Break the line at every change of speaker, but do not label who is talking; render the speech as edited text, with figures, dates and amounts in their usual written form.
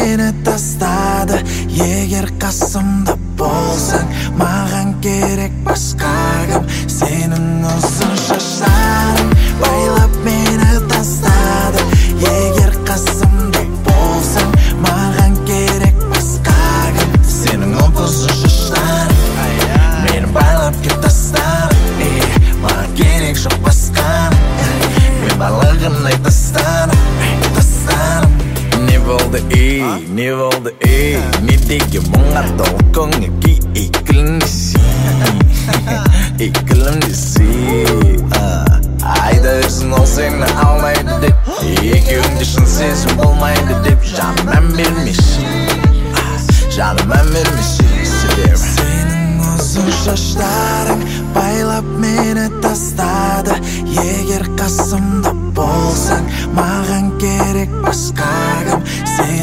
meni tastadi. Егер қасымда болсаң, маған керек басқа кім? Сенің ұзын шаштарың байлап мені тастады. Егер қасымда болсаң, маған керек басқа кім? Сенің ұзын шаштарың мені байлап кет тастады. Маған керек жоқ басқа. Мен барлығын тастадым. Не болды, не деген мұңға толқыңа ки икілімдесі айда өзің ол сені алмайды деп, екеуіңде шын сезім болмайды деп, жаным мән бермеші Сенің ұзын шаштарың байлап мені тастады. Егер қасымда болсаң, маған керек басқа кім?